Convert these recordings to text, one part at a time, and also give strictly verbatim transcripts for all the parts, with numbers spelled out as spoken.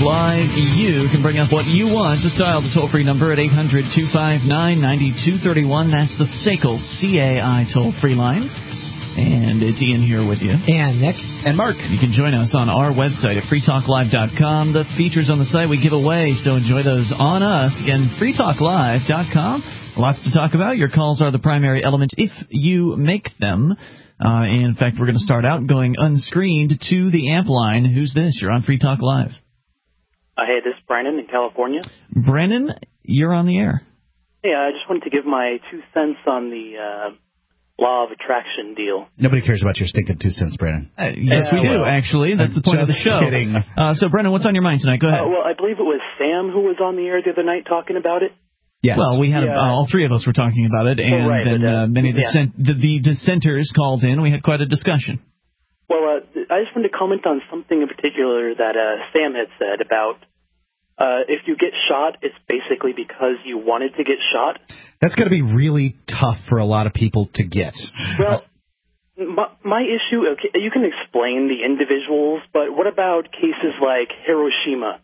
Live. You can bring up what you want. Just dial the toll-free number at eight hundred, two five nine, nine two three one. That's the S A C L C A I toll-free line. And it's Ian here with you. And Nick. And Mark. You can join us on our website at free talk live dot com. The features on the site we give away, so enjoy those on us. Again, free talk live dot com. Lots to talk about. Your calls are the primary element if you make them. Uh, in fact, we're going to start out going unscreened to the amp line. Who's this? You're on Free Talk Live. Uh, hey, this is Brandon in California. Brandon, you're on the air. Hey, I just wanted to give my two cents on the uh, law of attraction deal. Nobody cares about your stinking two cents, Brandon. Uh, yes, yeah, we well, do, actually. That's I'm the point of the just show. Kidding. Uh, so, Brandon, what's on your mind tonight? Go ahead. Uh, well, I believe it was Sam who was on the air the other night talking about it. Yes. Well, we had Yeah. uh, all three of us were talking about it, and Oh, right, then but, uh, uh, many of the, yeah. cent- the, the dissenters called in. We had quite a discussion. Well, uh, I just wanted to comment on something in particular that uh, Sam had said about uh, if you get shot, it's basically because you wanted to get shot. That's got to be really tough for a lot of people to get. Well, my, my issue, okay, you can explain the individuals, but what about cases like Hiroshima?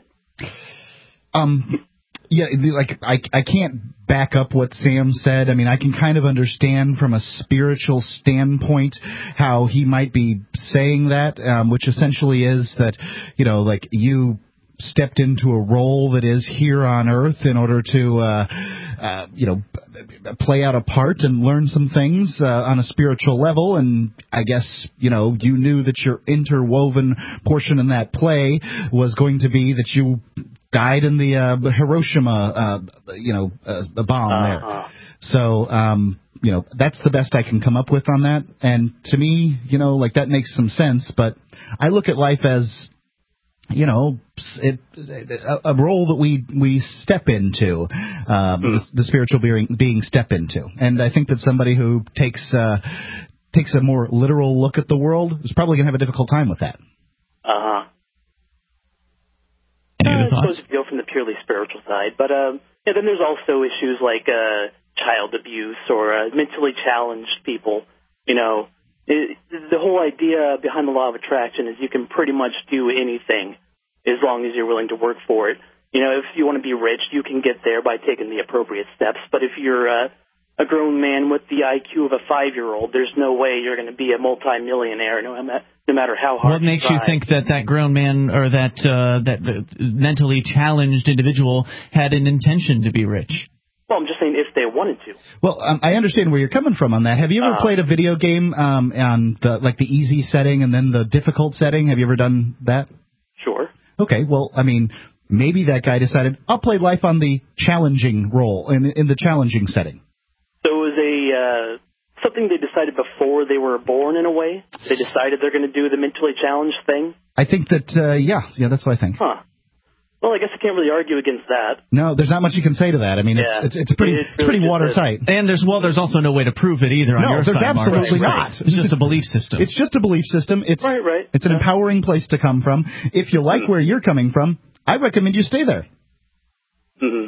Um, yeah, the- like I, I can't back up what Sam said. I mean, I can kind of understand from a spiritual standpoint how he might be saying that, um, which essentially is that, you know, like you stepped into a role that is here on Earth in order to, uh, uh, you know, play out a part and learn some things uh, on a spiritual level. And I guess, you know, you knew that your interwoven portion in that play was going to be that you died in the uh, Hiroshima, uh, you know, uh, the bomb Uh-huh. there. So, um, you know, that's the best I can come up with on that. And to me, you know, like that makes some sense. But I look at life as, you know, it, a, a role that we we step into, uh, mm. the, the spiritual being, being step into. And I think that somebody who takes uh, takes a more literal look at the world is probably going to have a difficult time with that. Uh-huh. Any other Uh, I thoughts? suppose if you go from the purely spiritual side. But um, yeah, then there's also issues like uh, child abuse or uh, mentally challenged people. You know, it, the whole idea behind the law of attraction is you can pretty much do anything as long as you're willing to work for it. You know, if you want to be rich, you can get there by taking the appropriate steps. But if you're uh, a grown man with the I Q of a five-year-old, there's no way you're going to be a multimillionaire, no, no matter how hard What makes you you try. think that that grown man or that uh, that uh, mentally challenged individual had an intention to be rich? Well, I'm just saying if they wanted to. Well, um, I understand where you're coming from on that. Have you ever Uh, played a video game um, on the like the easy setting and then the difficult setting? Have you ever done that? Sure. Okay, well, I mean, maybe that guy decided, I'll play life on the challenging role, in, in the challenging setting. So it was a uh, something they decided before they were born, in a way? They decided they're going to do the mentally challenged thing? I think that, uh, yeah, yeah, that's what I think. Huh. Well, I guess I can't really argue against that. No, there's not much you can say to that. I mean, Yeah. it's, it's it's pretty It's it's pretty really just watertight. And there's well, there's also no way to prove it either on No, your there's side, Mark. absolutely Right, not. right. It's just a belief system. It's just a belief system. It's Right, right. It's an Yeah. empowering place to come from. If you like Mhm. where you're coming from, I recommend you stay there. Mm-hmm.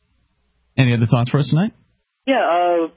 Any other thoughts for us tonight? Yeah, uh,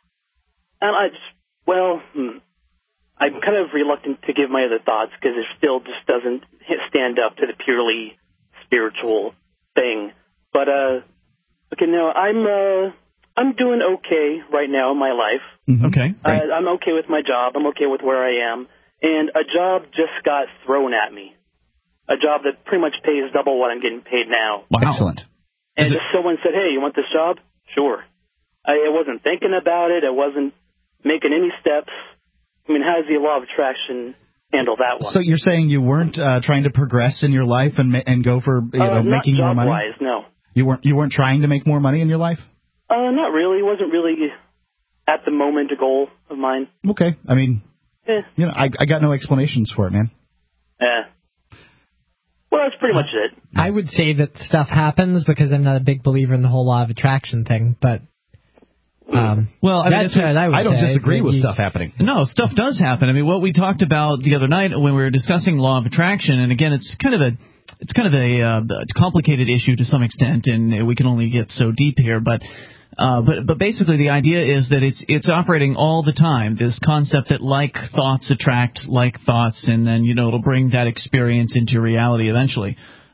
and I just, well, hmm, I'm kind of reluctant to give my other thoughts because it still just doesn't hit, stand up to the purely spiritual thing. But, uh, okay, no, I'm, uh, I'm doing okay right now in my life. Mhm. Okay. Uh, I'm okay with my job. I'm okay with where I am. And a job just got thrown at me. A job that pretty much pays double what I'm getting paid now. Wow. Excellent. And Is it- if someone said, hey, you want this job? Sure. I, I wasn't thinking about it. I wasn't making any steps. I mean, how does the law of attraction handle that one? So you're saying you weren't uh, trying to progress in your life and ma- and go for you uh, know not making more money? job-wise, no. You weren't you weren't trying to make more money in your life? Uh, not really. It wasn't really at the moment a goal of mine. Okay. I mean, Eh, you know, I I got no explanations for it, man. eh. Well, that's pretty much it. I would say that stuff happens because I'm not a big believer in the whole law of attraction thing, but um, Well, I mean, that's it's a- what I would I don't say, disagree is that with you- stuff happening. No, stuff does happen. I mean, what we talked about the other night when we were discussing law of attraction, and again, it's kind of a it's kind of a uh, complicated issue to some extent, and we can only get so deep here, but. Uh, but but basically the idea is that it's it's operating all the time. This concept that like thoughts attract like thoughts, and then you know it'll bring that experience into reality eventually.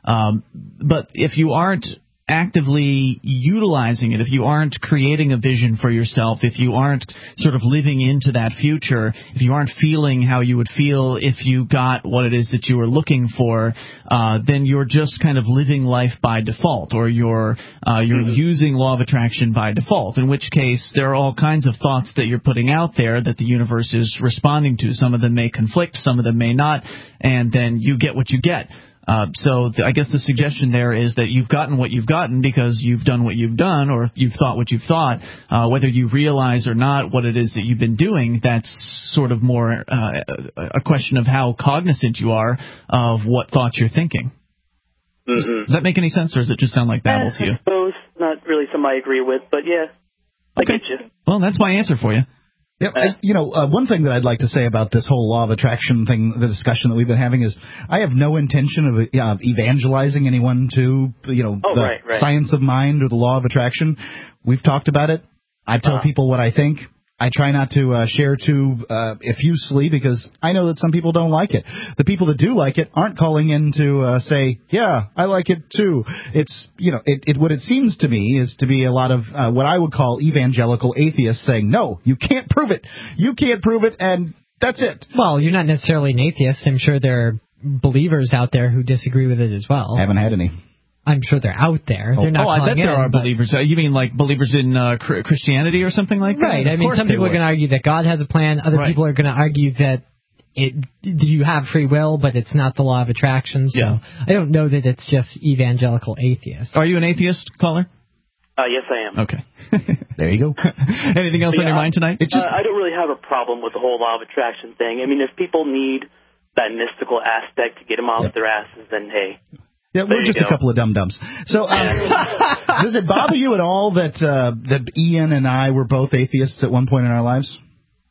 Um, but if you aren't actively utilizing it, if you aren't creating a vision for yourself, if you aren't sort of living into that future, if you aren't feeling how you would feel if you got what it is that you were looking for, uh, then you're just kind of living life by default, or you're uh, you're mm-hmm. using law of attraction by default, in which case there are all kinds of thoughts that you're putting out there that the universe is responding to. Some of them may conflict, some of them may not, and then you get what you get. Uh, so th- I guess the suggestion there is that you've gotten what you've gotten because you've done what you've done, or you've thought what you've thought. Uh, whether you realize or not what it is that you've been doing, that's sort of more uh, a question of how cognizant you are of what thoughts you're thinking. Mm-hmm. Does, does that make any sense, or does it just sound like babble eh, to you? I suppose not really something I agree with, but yeah, I okay. get you. Well, that's my answer for you. Yep. I, you know, uh, one thing that I'd like to say about this whole law of attraction thing, the discussion that we've been having, is I have no intention of uh, evangelizing anyone to, you know, oh, the right, right. science of mind or the law of attraction. We've talked about it. I tell uh-huh. people what I think. I try not to uh, share too uh, effusively because I know that some people don't like it. The people that do like it aren't calling in to uh, say, yeah, I like it too. It's, you know, it, it what it seems to me is to be a lot of uh, what I would call evangelical atheists saying, no, you can't prove it. You can't prove it, and that's it. Well, you're not necessarily an atheist. I'm sure there are believers out there who disagree with it as well. Haven't had any. I'm sure they're out there. Oh, they're not oh I bet in, there are but... believers. Uh, you mean like believers in uh, Christianity or something like that? Right. I mean, some people are going to argue that God has a plan. Other right. people are going to argue that it you have free will, but it's not the law of attraction. So yeah. I don't know that it's just evangelical atheists. Are you an atheist, caller? Uh, yes, I am. Okay. There you go. Anything else yeah, on your mind tonight? It's just, uh, I don't really have a problem with the whole law of attraction thing. I mean, if people need that mystical aspect to get them off yep. their asses, then hey. Yeah, we're just go. a couple of dum-dums. So, um, does it bother you at all that uh, that Ian and I were both atheists at one point in our lives?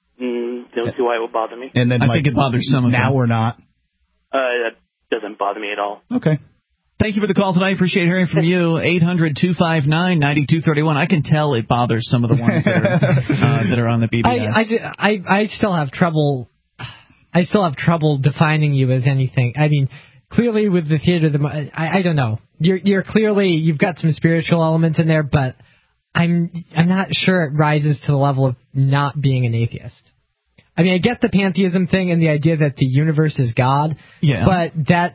Mm, don't see why it would bother me. And then, I like, think it bothers some of them. Now we're not. Uh, that doesn't bother me at all. Okay. Thank you for the call tonight. Appreciate hearing from you. eight hundred two five nine nine two three one. I can tell it bothers some of the ones that are, uh, that are on the B B S. I, I, I, I still have trouble. I still have trouble defining you as anything. I mean. Clearly, with the theater, the I, I don't know. You're you're clearly you've got some spiritual elements in there, but I'm I'm not sure it rises to the level of not being an atheist. I mean, I get the pantheism thing and the idea that the universe is God, yeah. but that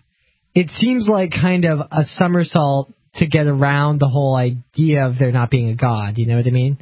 it seems like kind of a somersault to get around the whole idea of there not being a God. You know what I mean?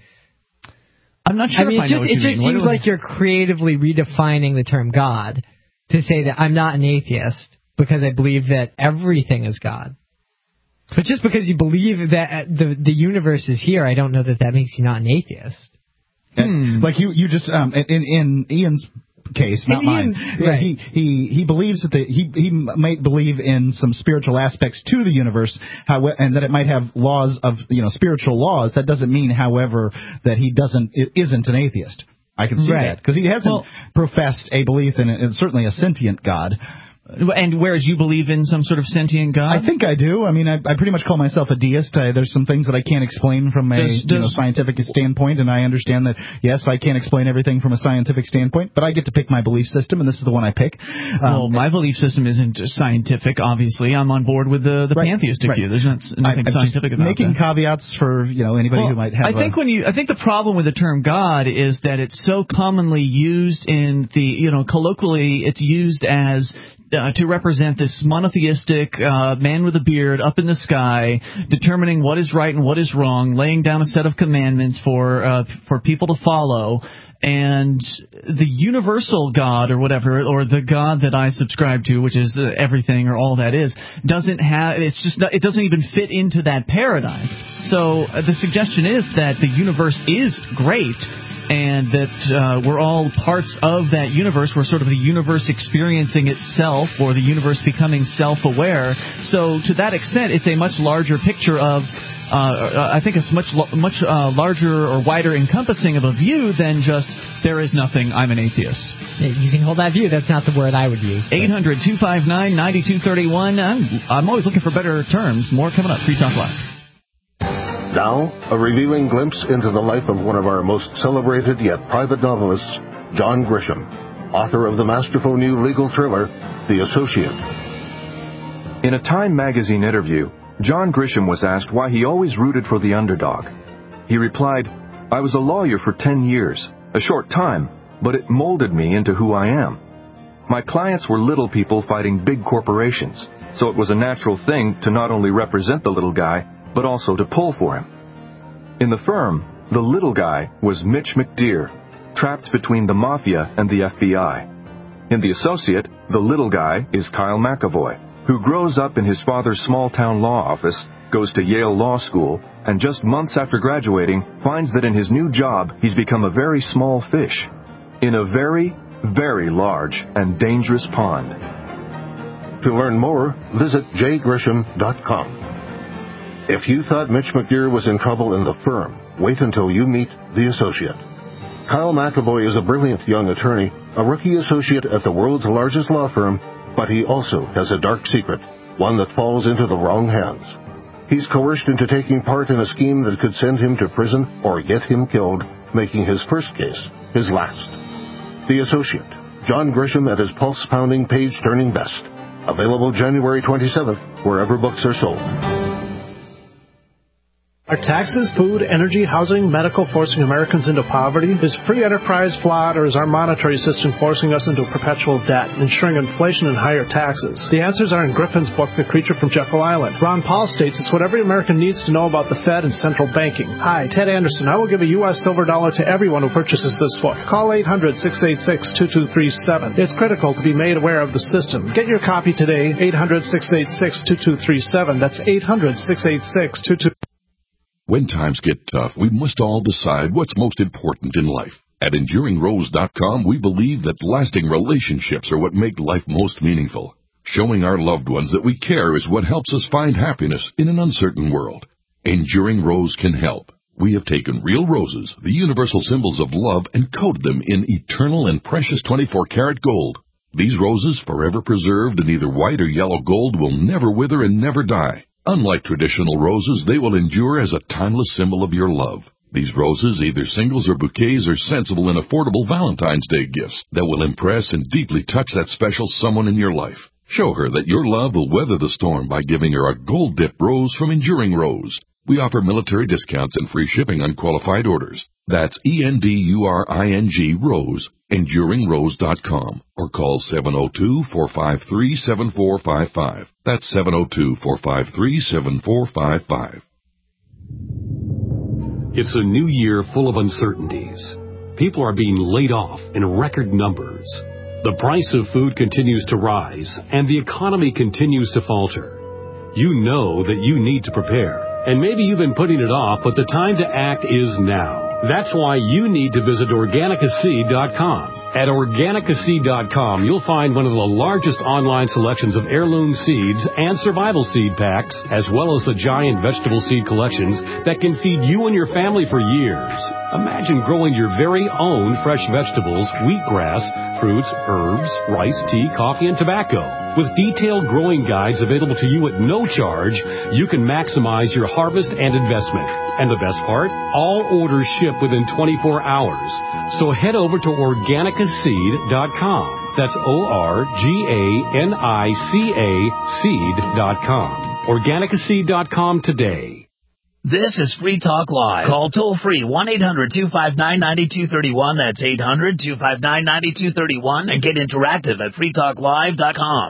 I'm not sure. I mean, if it I know just, what it you just mean. seems what like you're creatively redefining the term God to say that I'm not an atheist. Because I believe that everything is God. But just because you believe that the the universe is here, I don't know that that makes you not an atheist. Hmm. Like you, you just um, in in Ian's case, not in Ian, mine. Right. He he he believes that the, he he might believe in some spiritual aspects to the universe, how and that it might have laws of you know spiritual laws. That doesn't mean, however, that he doesn't isn't an atheist. I can see right. that because he hasn't well, professed a belief in, in certainly a sentient God. And whereas you believe in some sort of sentient God? I think I do. I mean, I, I pretty much call myself a deist. I, there's some things that I can't explain from a does, does, you know, scientific standpoint, and I understand that, yes, I can't explain everything from a scientific standpoint, but I get to pick my belief system, and this is the one I pick. Um, well, my belief system isn't scientific, obviously. I'm on board with the, the right, pantheistic right. view. There's not, nothing I, scientific about making that. Making caveats for you know anybody well, who might have I think a, when you I think the problem with the term God is that it's so commonly used in the, you know, colloquially it's used as Uh, to represent this monotheistic uh, man with a beard up in the sky, determining what is right and what is wrong, laying down a set of commandments for uh, for people to follow, and the universal God or whatever, or the God that I subscribe to, which is uh, everything or all that is, doesn't have. It's just not, it doesn't even fit into that paradigm. So uh, the suggestion is that the universe is great. And that uh, we're all parts of that universe. We're sort of the universe experiencing itself, or the universe becoming self-aware. So to that extent, it's a much larger picture of, uh, I think it's much much uh, larger or wider encompassing of a view than just, there is nothing, I'm an atheist. You can hold that view. That's not the word I would use. eight hundred two five nine nine two three one. I'm, I'm always looking for better terms. More coming up. Free Talk Live. Now, a revealing glimpse into the life of one of our most celebrated yet private novelists, John Grisham, author of the masterful new legal thriller, The Associate. In a Time magazine interview, John Grisham was asked why he always rooted for the underdog. He replied, "I was a lawyer for ten years, a short time, but it molded me into who I am. My clients were little people fighting big corporations, so it was a natural thing to not only represent the little guy, but also to pull for him." In the firm, the little guy was Mitch McDeere, trapped between the Mafia and the F B I. In The Associate, the little guy is Kyle McAvoy, who grows up in his father's small-town law office, goes to Yale Law School, and just months after graduating, finds that in his new job, he's become a very small fish in a very, very large and dangerous pond. To learn more, visit jay grisham dot com. If you thought Mitch McDeere was in trouble in the firm, wait until you meet The Associate. Kyle McAvoy is a brilliant young attorney, a rookie associate at the world's largest law firm, but he also has a dark secret, one that falls into the wrong hands. He's coerced into taking part in a scheme that could send him to prison or get him killed, making his first case his last. The Associate, John Grisham at his pulse-pounding, page-turning best. Available January twenty-seventh, wherever books are sold. Are taxes, food, energy, housing, medical forcing Americans into poverty? Is free enterprise flawed, or is our monetary system forcing us into perpetual debt, ensuring inflation and higher taxes? The answers are in Griffin's book, The Creature from Jekyll Island. Ron Paul states it's what every American needs to know about the Fed and central banking. Hi, Ted Anderson. I will give a U S silver dollar to everyone who purchases this book. Call eight hundred, six eight six, two two three seven. It's critical to be made aware of the system. Get your copy today, eight hundred, six eight six, two two three seven. That's eight hundred, six eight six, two two three seven. When times get tough, we must all decide what's most important in life. At enduring rose dot com, we believe that lasting relationships are what make life most meaningful. Showing our loved ones that we care is what helps us find happiness in an uncertain world. Enduring Rose can help. We have taken real roses, the universal symbols of love, and coated them in eternal and precious twenty-four karat gold. These roses, forever preserved in either white or yellow gold, will never wither and never die. Unlike traditional roses, they will endure as a timeless symbol of your love. These roses, either singles or bouquets, are sensible and affordable Valentine's Day gifts that will impress and deeply touch that special someone in your life. Show her that your love will weather the storm by giving her a gold-dipped rose from Enduring Rose. We offer military discounts and free shipping on qualified orders. That's E N D U R I N G Rose, enduring rose dot com, or call seven oh two, four five three, seven four five five. That's seven oh two, four five three, seven four five five. It's a new year full of uncertainties. People are being laid off in record numbers. The price of food continues to rise, and the economy continues to falter. You know that you need to prepare. And maybe you've been putting it off, but the time to act is now. That's why you need to visit organica seed dot com. At organica seed dot com, you'll find one of the largest online selections of heirloom seeds and survival seed packs, as well as the giant vegetable seed collections that can feed you and your family for years. Imagine growing your very own fresh vegetables, wheatgrass, fruits, herbs, rice, tea, coffee, and tobacco. With detailed growing guides available to you at no charge, you can maximize your harvest and investment. And the best part? All orders ship within twenty-four hours. So head over to organica seed dot com. That's O R G A N I C A seed dot com. organica seed dot com today. This is Free Talk Live. Call toll-free one eight hundred, two five nine, nine two three one. That's eight hundred, two five nine, nine two three one. And get interactive at free talk live dot com.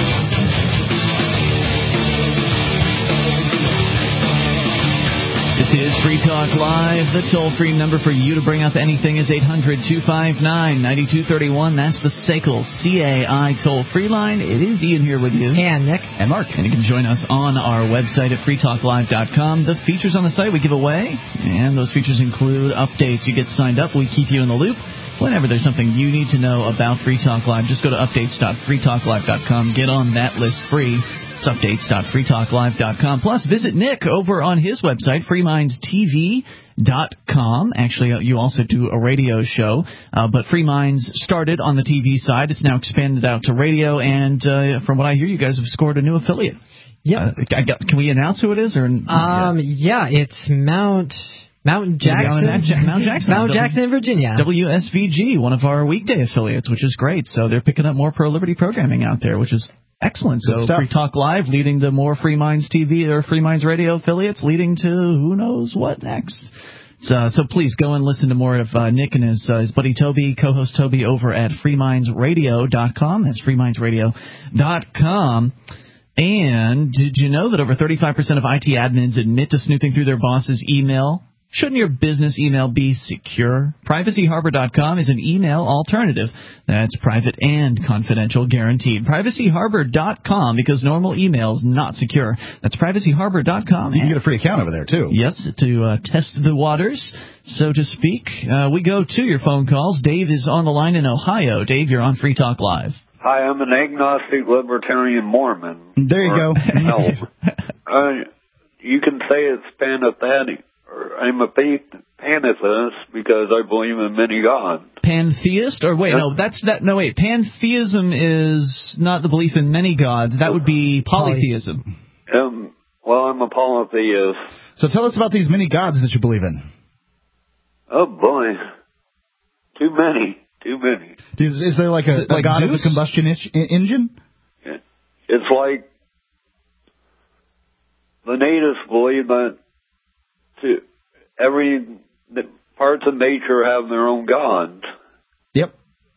This is Free Talk Live. The toll-free number for you to bring up anything is eight hundred, two five nine, nine two three one. That's the S A C L C A I toll-free line. It is Ian here with you. And Nick. And Mark. And you can join us on our website at free talk live dot com. The features on the site we give away, and those features include updates. You get signed up, we keep you in the loop. Whenever there's something you need to know about Free Talk Live, just go to updates dot free talk live dot com. Get on that list free. It's updates dot free talk live dot com. Plus, visit Nick over on his website, free minds T V dot com. Actually, you also do a radio show, uh, but Free Minds started on the T V side. It's now expanded out to radio, and uh, from what I hear, you guys have scored a new affiliate. Yeah. Uh, I got, can we announce who it is? Or um, yeah, it's Mount... Mount Jackson, Mount Jackson, Mount Jackson, Mount Jackson, Virginia. W S V G, one of our weekday affiliates, which is great. So they're picking up more pro-liberty programming out there, which is Excellent. Good So stuff. Free Talk Live leading to more Free Minds T V or Free Minds Radio affiliates, leading to who knows what next. So, so please go and listen to more of uh, Nick and his, uh, his buddy Toby, co-host Toby, over at free minds radio dot com. That's free minds radio dot com. And did you know that over thirty-five percent of I T admins admit to snooping through their boss's email? Shouldn't your business email be secure? privacy harbor dot com is an email alternative that's private and confidential, guaranteed. privacy harbor dot com, because normal email is not secure. That's privacy harbor dot com. You can get a free account over there, too. Yes, to uh, test the waters, so to speak. Uh, we go to your phone calls. Dave is on the line in Ohio. Dave, you're on Free Talk Live. Hi, I'm an agnostic libertarian Mormon. There you or, go. No. uh, you can say it's pantheistic. I'm a pantheist because I believe in many gods. Pantheist? Or wait, no, that's that. No, wait. Pantheism is not the belief in many gods. That would be polytheism. Um, well, I'm a polytheist. So tell us about these many gods that you believe in. Oh boy, too many, too many. Is, is there like a, a like god Zeus? of the combustion is- engine? It's like the natives believe that to every parts of nature have their own gods. Yep.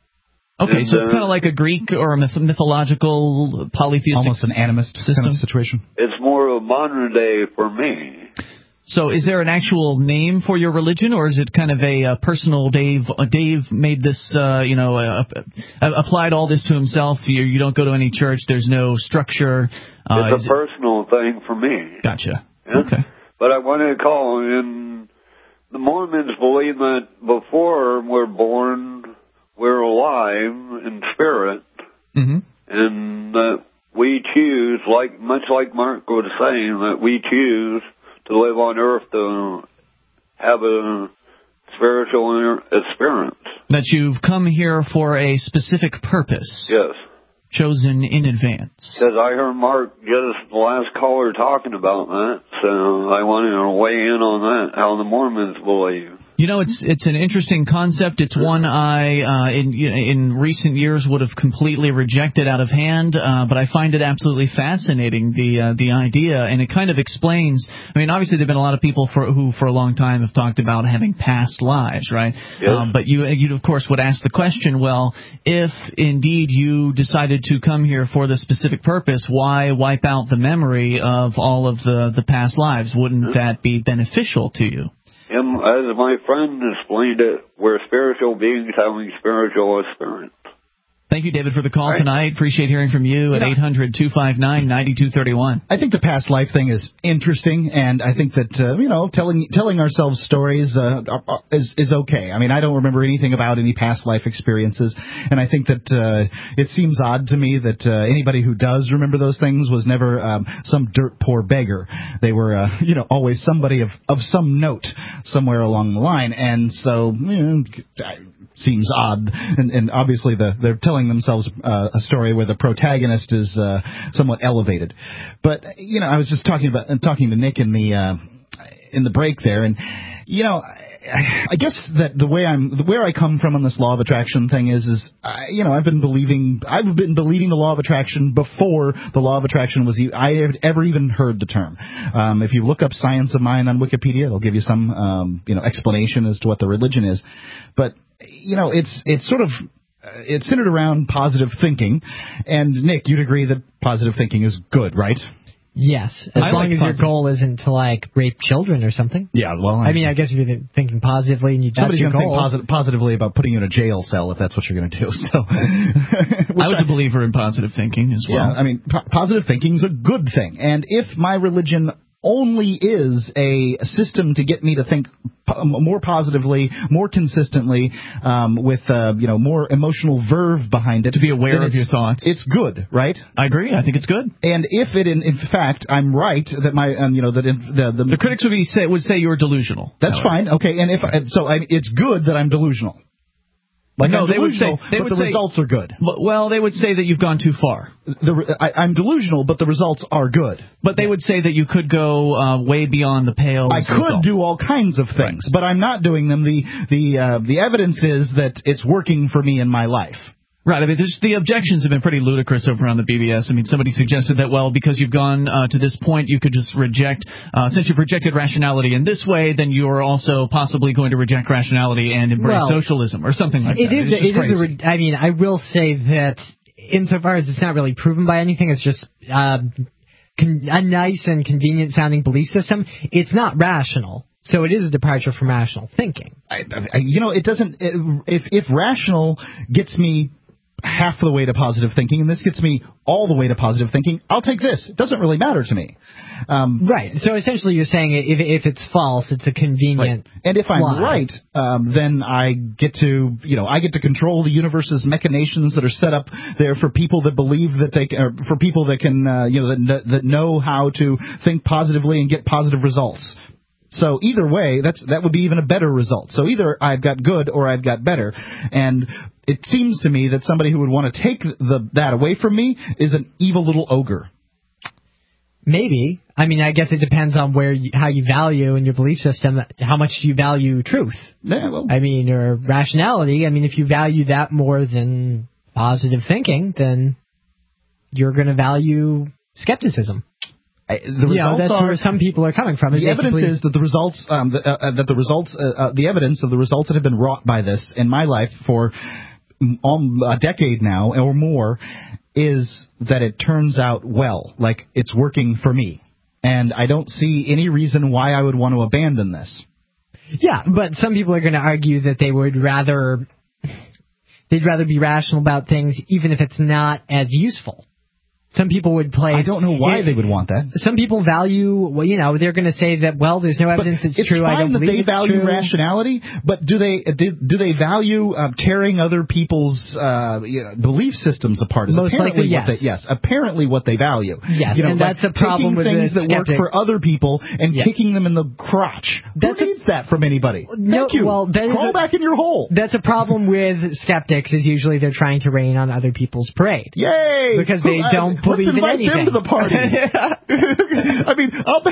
Okay, And, so it's uh, kind of like a Greek or a myth- mythological polytheistic Almost an animist system. kind of situation. It's more of a modern day for me. So is there an actual name for your religion, or is it kind of a, uh personal Dave? Uh, Dave made this, uh, you know, uh, uh, applied all this to himself. You, you don't go to any church. There's no structure. Uh, It's is a it- personal thing for me. Gotcha. Yeah? Okay. But I wanted to call, and the Mormons believe that before we're born, we're alive in spirit, Mm-hmm. and that we choose, like much like Mark was saying, that we choose to live on Earth to have a spiritual experience. That you've come here for a specific purpose. Yes. Chosen in advance. Because I heard Mark just the last caller talking about that, so I wanted to weigh in on that, how the Mormons believe. You know, it's it's an interesting concept. It's one I, uh, in in recent years, would have completely rejected out of hand, uh, but I find it absolutely fascinating, the uh, the idea, and it kind of explains. I mean, obviously, there have been a lot of people for, who, for a long time, have talked about having past lives, right? Yes. Um, but you, you, of course, would ask the question, well, if indeed you decided to come here for the specific purpose, why wipe out the memory of all of the, the past lives? Wouldn't that be beneficial to you? Him, as my friend explained it, we're spiritual beings having spiritual experience. Thank you, David, for the call All right. tonight. Appreciate hearing from you at Yeah. eight hundred two five nine nine two three one. I think the past life thing is interesting, and I think that uh, you know, telling telling ourselves stories uh, are- is is okay. I mean, I don't remember anything about any past life experiences, and I think that uh, it seems odd to me that uh, anybody who does remember those things was never um, some dirt poor beggar. They were, uh, you know, always somebody of of some note somewhere along the line, and so you know, seems odd. And, and obviously, the they're telling themselves uh, a story where the protagonist is uh, somewhat elevated. But you know, I was just talking about talking to Nick in the uh, in the break there, and you know, I, I guess that the way I'm where I come from on this law of attraction thing is is I, you know, I've been believing I've been believing the law of attraction before the law of attraction was e- I had ever even heard the term. Um, if you look up Science of Mind on Wikipedia, it'll give you some um, you know explanation as to what the religion is, but you know, it's it's sort of uh, it's centered around positive thinking, and Nick, you'd agree that positive thinking is good, right? Yes, as I long like as positive. your goal isn't to like rape children or something. Yeah, well, I mean, I guess if you're thinking positively and you that's somebody's your going to goal. think posit- positively about putting you in a jail cell if that's what you're going to do. So, I was a believer in positive thinking as well. yeah, I mean, po- positive thinking is a good thing, and if my religion only is a system to get me to think po- more positively, more consistently, um, with uh, you know more emotional verve behind it, To be aware then of it's- your thoughts. It's good, right? I agree. I think it's good. And if it, in, in fact, I'm right that my, um, you know, that in, the, the The critics would be say would say you're delusional. that's however. fine, okay. And if and so, I, it's good that I'm delusional. Like No, I'm they would say- delusional, they but would the say- results are good. But, well, they would say that you've gone too far. The, re- I, I'm delusional, but the results are good. But they would say that you could go uh, way beyond the pale. I as a could result. do all kinds of things, but I'm not doing them. The the uh, the evidence is that it's working for me in my life. Right. I mean, there's, the objections have been pretty ludicrous over on the B B S. I mean, somebody suggested that, well, because you've gone uh, to this point, you could just reject, uh, since you've rejected rationality in this way, then you're also possibly going to reject rationality and embrace well, socialism or something like it that. Is, it is. A re- I mean, I will say that insofar as it's not really proven by anything, it's just uh, con- a nice and convenient-sounding belief system. It's not rational. So it is a departure from rational thinking. I, I, you know, it doesn't. It, if if rational gets me half the way to positive thinking, and this gets me all the way to positive thinking, I'll take this. It doesn't really matter to me. Um, right. So essentially, you're saying if if it's false, it's a convenient. Right. And if I'm lie. right, um, then I get to, you know, I get to control the universe's machinations that are set up there for people that believe that they, or for people that can, uh, you know, that that know how to think positively and get positive results. So either way, that's that would be even a better result. So either I've got good or I've got better. And it seems to me that somebody who would want to take the, that away from me is an evil little ogre. Maybe. I mean, I guess it depends on where you, how you value in your belief system, how much you value truth. Yeah, well, I mean, or rationality. I mean, if you value that more than positive thinking, then you're going to value skepticism. The results yeah, that's are, where some people are coming from. The evidence is that the results, um, the, uh, that the results, uh, uh, the evidence of the results that have been wrought by this in my life for um, a decade now or more is that it turns out well, like it's working for me, and I don't see any reason why I would want to abandon this. Yeah, but some people are going to argue that they would rather they'd rather be rational about things, even if it's not as useful. Some people would place... I don't know why it, they would want that. Some people value, well, you know, they're going to say that, well, there's no evidence it's, it's true. I don't believe it's true. It's fine that they value rationality, but do they do, do they value uh, tearing other people's uh, you know, belief systems apart? Is Most likely, yes. yes. They, yes, apparently what they value. Yes, you know, and that's a problem with things that skeptic. work for other people and yeah. kicking them in the crotch. That's Who needs a, that from anybody? No, Thank you. Well, Crawl a, back in your hole. That's a problem with skeptics, is usually they're trying to rain on other people's parade. Yay! Because they Who, don't uh, believe in anything. To the party. I mean, I'll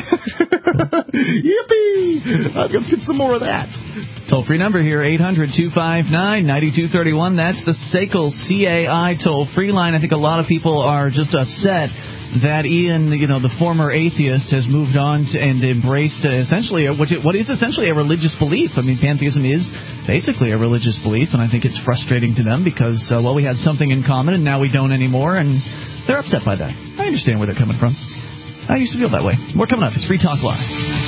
yippee! Uh, let's get some more of that. Toll-free number here, eight hundred two five nine nine two three one. That's the S A C L C A I toll-free line. I think a lot of people are just upset that Ian, you know, the former atheist, has moved on to, and embraced uh, essentially a, what, what is essentially a religious belief. I mean, pantheism is basically a religious belief, and I think it's frustrating to them because, uh, well, we had something in common, and now we don't anymore, and they're upset by that. I understand where they're coming from. I used to feel that way. More coming up. It's Free Talk Live.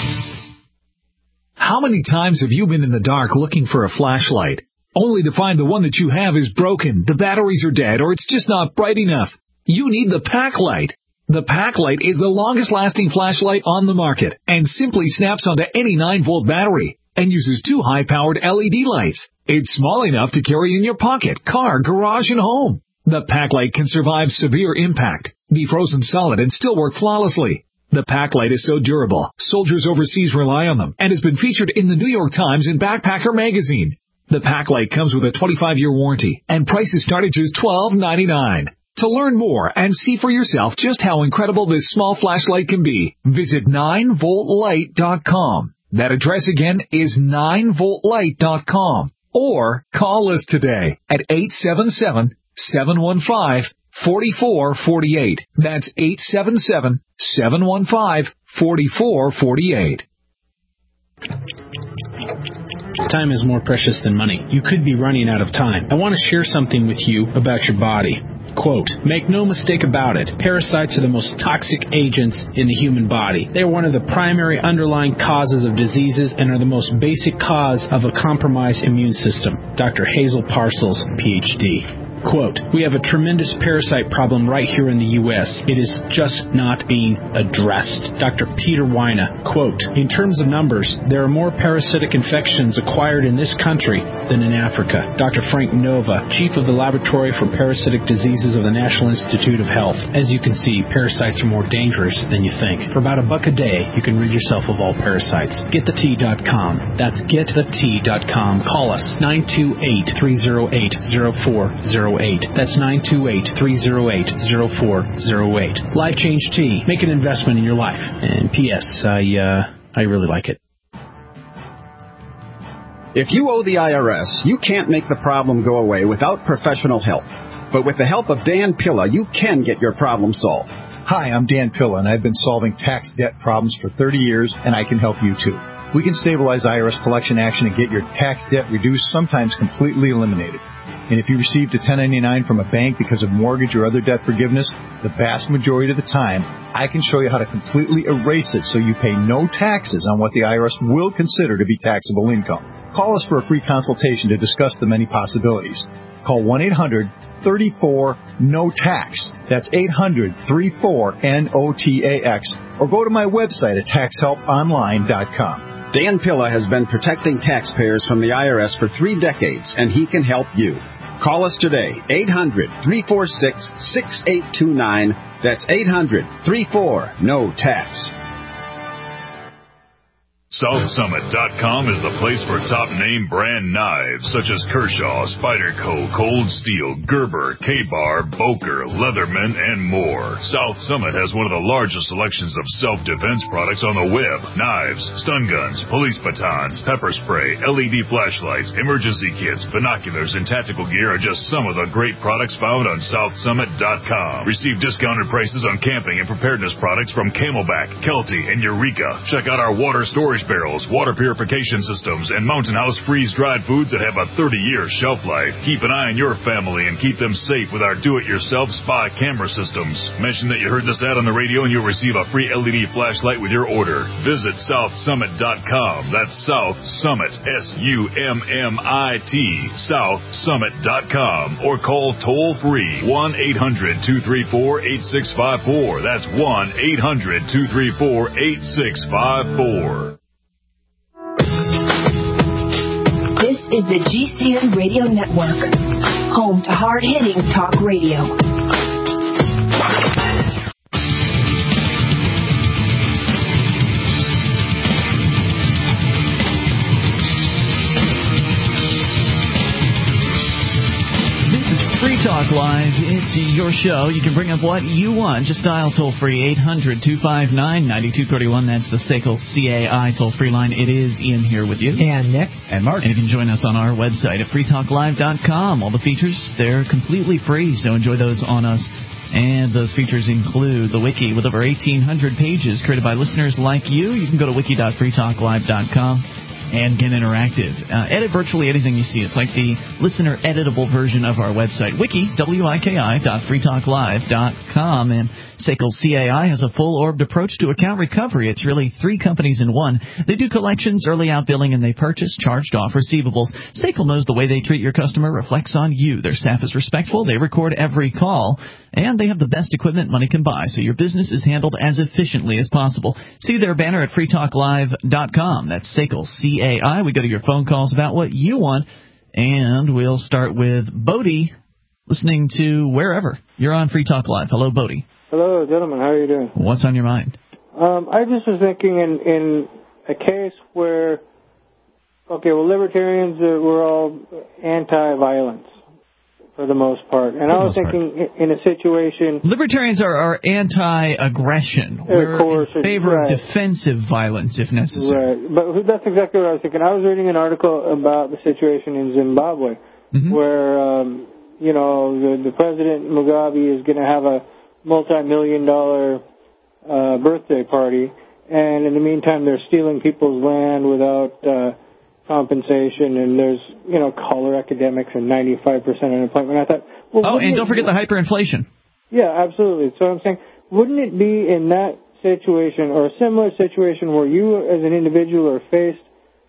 How many times have you been in the dark looking for a flashlight, only to find the one that you have is broken, the batteries are dead, or it's just not bright enough? You need the Packlight. The Packlight is the longest-lasting flashlight on the market and simply snaps onto any nine-volt battery and uses two high-powered L E D lights. It's small enough to carry in your pocket, car, garage, and home. The Packlight can survive severe impact, be frozen solid, and still work flawlessly. The Packlight is so durable, soldiers overseas rely on them, and has been featured in the New York Times and Backpacker magazine. The Packlight comes with a twenty-five year warranty, and prices start at just twelve ninety-nine. To learn more and see for yourself just how incredible this small flashlight can be, visit nine volt light dot com. That address again is nine volt light dot com. Or call us today at eight seven seven, seven one five, four four four eight. That's eight seven seven, seven one five, four four four eight. Time is more precious than money. You could be running out of time. I want to share something with you about your body. Quote, make no mistake about it, parasites are the most toxic agents in the human body. They are one of the primary underlying causes of diseases and are the most basic cause of a compromised immune system. Doctor Hazel Parcels, P H D. Quote, we have a tremendous parasite problem right here in the U S. It is just not being addressed. Doctor Peter Weina, quote, in terms of numbers, there are more parasitic infections acquired in this country than in Africa. Doctor Frank Nova, chief of the Laboratory for Parasitic Diseases of the National Institute of Health. As you can see, parasites are more dangerous than you think. For about a buck a day, you can rid yourself of all parasites. get the tea dot com. That's get the tea dot com. Call us, nine two eight, three oh eight, oh four oh eight. That's nine two eight, three oh eight, oh four oh eight. Life Change Tea. Make an investment in your life. And P S. I, uh, I really like it. If you owe the I R S, you can't make the problem go away without professional help. But with the help of Dan Pilla, you can get your problem solved. Hi, I'm Dan Pilla, and I've been solving tax debt problems for thirty years, and I can help you too. We can stabilize I R S collection action and get your tax debt reduced, sometimes completely eliminated. And if you received a ten ninety-nine from a bank because of mortgage or other debt forgiveness, the vast majority of the time, I can show you how to completely erase it so you pay no taxes on what the I R S will consider to be taxable income. Call us for a free consultation to discuss the many possibilities. Call one eight hundred thirty-four N O T A X. That's eight hundred thirty-four N O T A X. Or go to my website at tax help online dot com. Dan Pilla has been protecting taxpayers from the I R S for three decades, and he can help you. Call us today, eight hundred three four six six eight two nine. That's eight hundred thirty-four N O T A X. South Summit dot com is the place for top-name brand knives such as Kershaw, Spyderco, Cold Steel, Gerber, K-Bar, Boker, Leatherman, and more. South Summit has one of the largest selections of self-defense products on the web. Knives, stun guns, police batons, pepper spray, L E D flashlights, emergency kits, binoculars, and tactical gear are just some of the great products found on South Summit dot com. Receive discounted prices on camping and preparedness products from Camelback, Kelty, and Eureka. Check out our water storage barrels, water purification systems, and Mountain House freeze-dried foods that have a thirty-year shelf life. Keep an eye on your family and keep them safe with our do-it-yourself spy camera systems. Mention that you heard this ad on the radio and you'll receive a free L E D flashlight with your order. Visit South Summit dot com. That's South Summit, S U M M I T, South Summit dot com. Or call toll-free one eight hundred two three four eight six five four. That's one eight hundred two three four eight six five four. This is the G C N Radio Network, home to hard-hitting talk radio. Free Talk Live, it's your show. You can bring up what you want. Just dial toll-free eight hundred two five nine nine two three one. That's the S A C L C A I toll-free line. It is Ian here with you. And Nick. And Mark. And you can join us on our website at free talk live dot com. All the features, they're completely free, so enjoy those on us. And those features include the wiki with over eighteen hundred pages created by listeners like you. You can go to wiki dot free talk live dot com. And get interactive. Uh, edit virtually anything you see. It's like the listener editable version of our website. Wiki, W I K I dot free talk live dot com. And S A C L C A I has a full-orbed approach to account recovery. It's really three companies in one. They do collections, early out billing, and they purchase charged-off receivables. S A C L knows the way they treat your customer reflects on you. Their staff is respectful. They record every call. And they have the best equipment money can buy, so your business is handled as efficiently as possible. See their banner at free talk live dot com. That's S A C L C A I. We go to your phone calls about what you want, and we'll start with Bodie, listening to Wherever. You're on Free Talk Live. Hello, Bodie. Hello, gentlemen. How are you doing? What's on your mind? Um, I just was thinking in, in a case where, okay, well, libertarians uh, were all anti-violence for the most part. And I was thinking part. in a situation... Libertarians are, are anti-aggression. We're course, in favor right. of defensive violence, if necessary. Right. But that's exactly what I was thinking. I was reading an article about the situation in Zimbabwe, mm-hmm. where, um, you know, the, the President Mugabe is going to have a multi-million dollar uh, birthday party, and in the meantime they're stealing people's land without... Uh, compensation, and there's, you know, color epidemics and ninety-five percent unemployment. I thought, well, oh, and it, don't forget the hyperinflation. Yeah, absolutely. So I'm saying, wouldn't it be in that situation or a similar situation where you as an individual are faced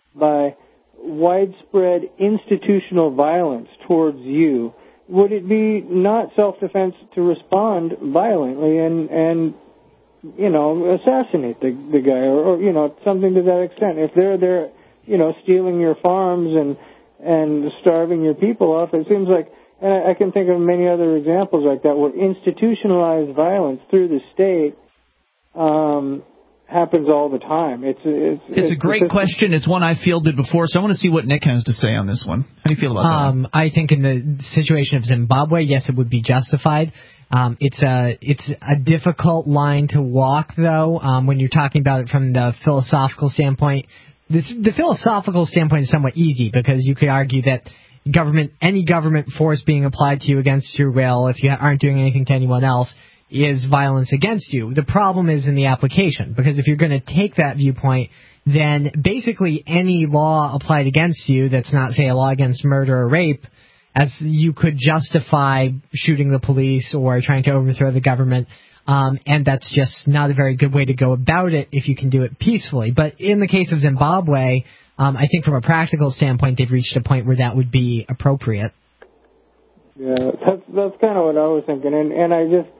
by widespread institutional violence towards you, would it be not self-defense to respond violently and, and you know, assassinate the, the guy or, or, you know, something to that extent? If they're there, you know, stealing your farms and and starving your people off. It seems like, and I, I can think of many other examples like that, where institutionalized violence through the state um, happens all the time. It's it's, it's, it's a great it's, question. It's one I fielded before, so I want to see what Nick has to say on this one. How do you feel about um, that? I think in the situation of Zimbabwe, yes, it would be justified. Um, it's a it's a difficult line to walk, though, um, when you're talking about it from the philosophical standpoint. This, the philosophical standpoint is somewhat easy because you could argue that government, any government force being applied to you against your will, if you aren't doing anything to anyone else, is violence against you. The problem is in the application, because if you're going to take that viewpoint, then basically any law applied against you that's not, say, a law against murder or rape, as you could justify shooting the police or trying to overthrow the government, um, and that's just not a very good way to go about it if you can do it peacefully. But in the case of Zimbabwe, um, I think from a practical standpoint, they've reached a point where that would be appropriate. Yeah, that's that's kind of what I was thinking, and and I just,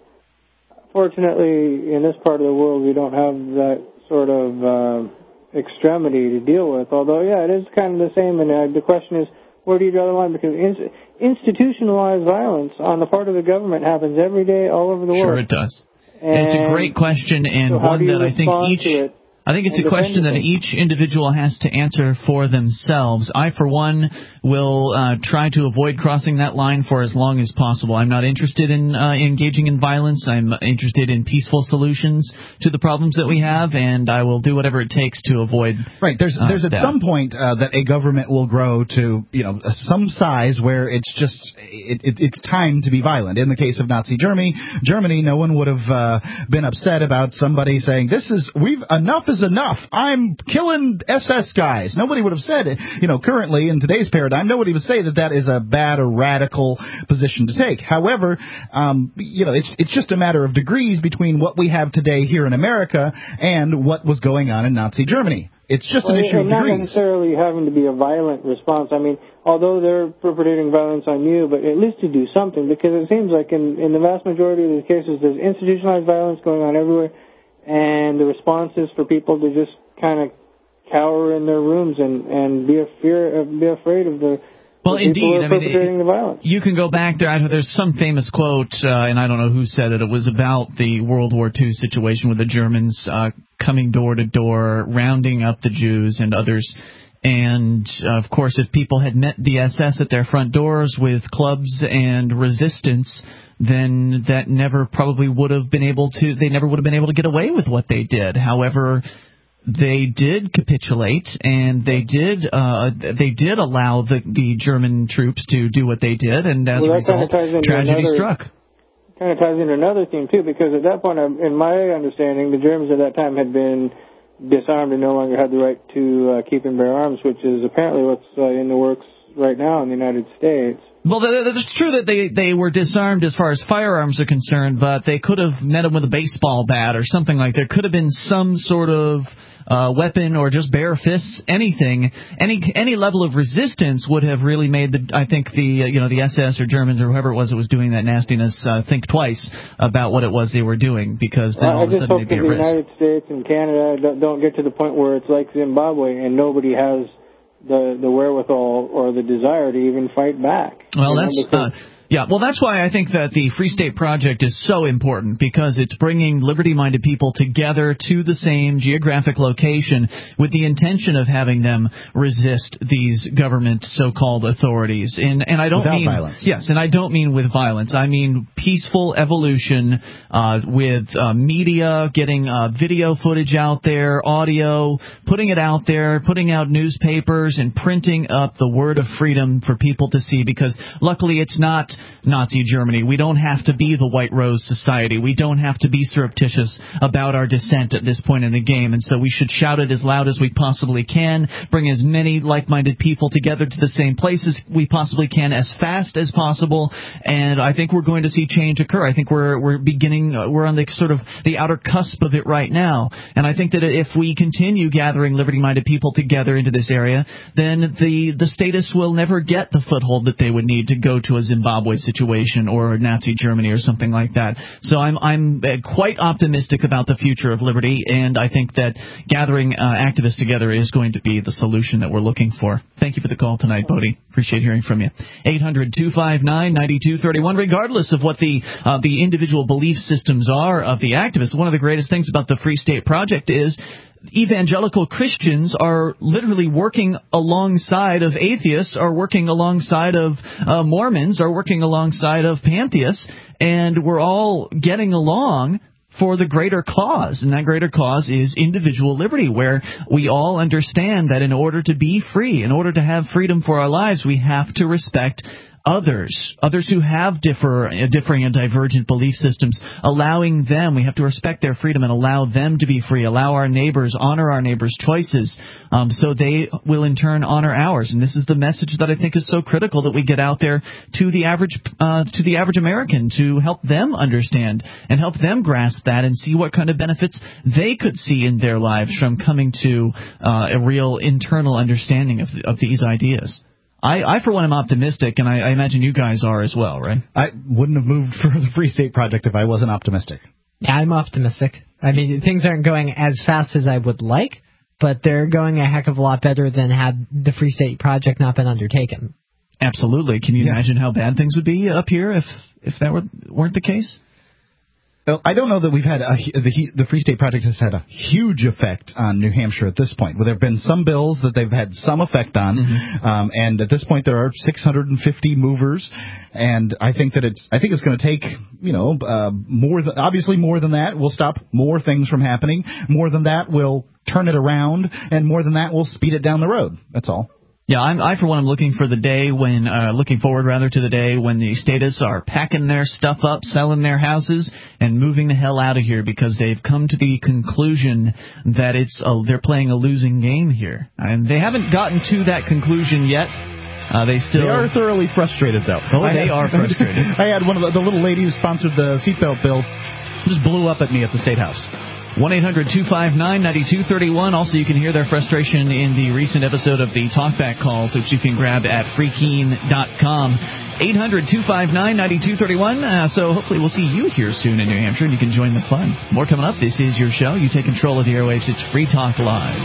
fortunately, in this part of the world, we don't have that sort of uh, extremity to deal with. Although, yeah, it is kind of the same, and uh, the question is, where do you draw the line? Because in, institutionalized violence on the part of the government happens every day all over the world. Sure, it does. And it's a great question, and so one that I think each... I think it's a question that each individual has to answer for themselves. I, for one, will uh, try to avoid crossing that line for as long as possible. I'm not interested in uh, engaging in violence. I'm interested in peaceful solutions to the problems that we have, and I will do whatever it takes to avoid. Right. There's uh, there's at that. some point uh, that a government will grow to, you know, some size where it's just it, it, it's time to be violent. In the case of Nazi Germany, Germany, no one would have uh, been upset about somebody saying, "This is we've enough is enough. I'm killing S S guys." Nobody would have said it. You know, currently in today's paradigm, nobody would say that that is a bad or radical position to take. However, um, you know, it's it's just a matter of degrees between what we have today here in America and what was going on in Nazi Germany. It's just well, an issue of not degrees. necessarily having to be a violent response. I mean, although they're perpetrating violence on you, but at least to do something, because it seems like in, in the vast majority of the cases, there's institutionalized violence going on everywhere, and the response is for people to just kind of cower in their rooms and, and be a fear, be afraid of the Well, the people indeed. who are I mean, perpetrating it, the violence. You can go back there. There's some famous quote, uh, and I don't know who said it. It was about the World War Two situation with the Germans uh, coming door to door, rounding up the Jews and others. And, uh, of course, if people had met the S S at their front doors with clubs and resistance, then that never probably would have been able to, they never would have been able to get away with what they did. However, they did capitulate, and they did uh, they did allow the, the German troops to do what they did, and as well, a result, tragedy another, struck. Kind of ties into another theme, too, because at that point, in my understanding, the Germans at that time had been disarmed and no longer had the right to uh, keep and bear arms, which is apparently what's uh, in the works right now in the United States. Well, it's true that they, they were disarmed as far as firearms are concerned, but they could have met them with a baseball bat or something like that. There could have been some sort of uh, weapon or just bare fists, anything. Any any level of resistance would have really made the I think the uh, you know the S S or Germans or whoever it was that was doing that nastiness uh, think twice about what it was they were doing, because then well, all of a sudden they'd be at risk. I just hope that the risk. United States and Canada don't get to the point where it's like Zimbabwe and nobody has the the wherewithal or the desire to even fight back. Well, you that's know, uh, yeah. Well, that's why I think that the Free State Project is so important, because it's bringing liberty-minded people together to the same geographic location with the intention of having them resist these government so-called authorities. And and I don't Without mean violence. Yes, and I don't mean with violence. I mean peaceful evolution uh, with uh, media, getting uh, video footage out there, audio, putting it out there, putting out newspapers, and printing up the word of freedom for people to see. Because luckily, it's not Nazi Germany. We don't have to be the White Rose Society. We don't have to be surreptitious about our dissent at this point in the game. And so we should shout it as loud as we possibly can, bring as many like-minded people together to the same place as we possibly can as fast as possible. And I think we're going to see change occur. I think we're we're beginning, we're on the sort of the outer cusp of it right now. And I think that if we continue gathering liberty-minded people together into this area, then the, the statists will never get the foothold that they would need to go to a Zimbabwe situation or Nazi Germany or something like that. So I'm I'm quite optimistic about the future of liberty, and I think that gathering uh, activists together is going to be the solution that we're looking for. Thank you for the call tonight, Bodie. Appreciate hearing from you. eight hundred two five nine nine two three one. Regardless of what the uh, the individual belief systems are of the activists, one of the greatest things about the Free State Project is evangelical Christians are literally working alongside of atheists, are working alongside of uh, Mormons, are working alongside of pantheists, and we're all getting along for the greater cause, and that greater cause is individual liberty, where we all understand that in order to be free, in order to have freedom for our lives, we have to respect others, others who have differ, uh, differing and divergent belief systems, allowing them, we have to respect their freedom and allow them to be free, allow our neighbors, honor our neighbors' choices, um, so they will in turn honor ours. And this is the message that I think is so critical that we get out there to the average, uh, to the average American, to help them understand and help them grasp that and see what kind of benefits they could see in their lives from coming to uh, a real internal understanding of, of these ideas. I, I, for one, am optimistic, and I, I imagine you guys are as well, right? I wouldn't have moved for the Free State Project if I wasn't optimistic. Yeah, I'm optimistic. I mean, things aren't going as fast as I would like, but they're going a heck of a lot better than had the Free State Project not been undertaken. Absolutely. Can you yeah. imagine how bad things would be up here if, if that were, weren't the case? I don't know that we've had a, the, the Free State Project has had a huge effect on New Hampshire at this point. Well, there have been some bills that they've had some effect on, mm-hmm. um, and at this point there are six hundred fifty movers, and I think that it's I think it's going to take you know uh, more than, obviously more than that will stop more things from happening. More than that will turn it around, and more than that will speed it down the road. That's all. Yeah, I'm, I, for one, am looking for the day when, uh, looking forward, rather, to the day when the statists are packing their stuff up, selling their houses, and moving the hell out of here because they've come to the conclusion that it's a, they're playing a losing game here. And they haven't gotten to that conclusion yet. Uh, they still they are thoroughly frustrated, though. Oh, they had, are frustrated. I had one of the, the little lady who sponsored the seatbelt bill just blew up at me at the State House. one eight hundred two five nine nine two three one. Also, you can hear their frustration in the recent episode of the Talkback Calls, which you can grab at free keen dot com. eight hundred two five nine nine two three one. Uh, so hopefully we'll see you here soon in New Hampshire, and you can join the fun. More coming up. This is your show. You take control of the airwaves. It's Free Talk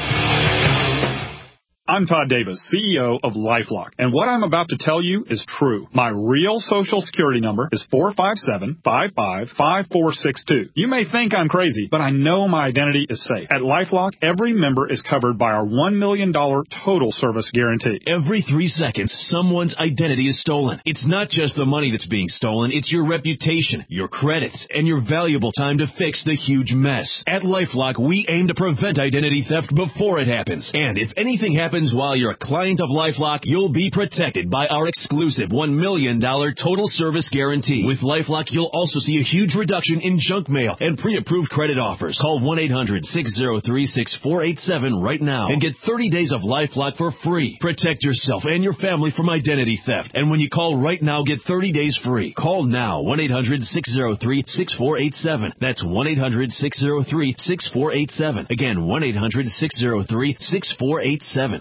Live. I'm Todd Davis, C E O of LifeLock, and what I'm about to tell you is true. My real Social Security number is four five seven, five five, five four six two. You may think I'm crazy, but I know my identity is safe. At LifeLock, every member is covered by our one million dollars total service guarantee. Every three seconds, someone's identity is stolen. It's not just the money that's being stolen, it's your reputation, your credits, and your valuable time to fix the huge mess. At LifeLock, we aim to prevent identity theft before it happens. And if anything happens while you're a client of LifeLock, you'll be protected by our exclusive one million dollars total service guarantee. With LifeLock, you'll also see a huge reduction in junk mail and pre-approved credit offers. Call one eight hundred six oh three six four eight seven right now and get thirty days of LifeLock for free. Protect yourself and your family from identity theft. And when you call right now, get thirty days free. Call now, one eight hundred six oh three six four eight seven. That's one eight hundred six oh three six four eight seven. Again, one eight hundred six oh three six four eight seven.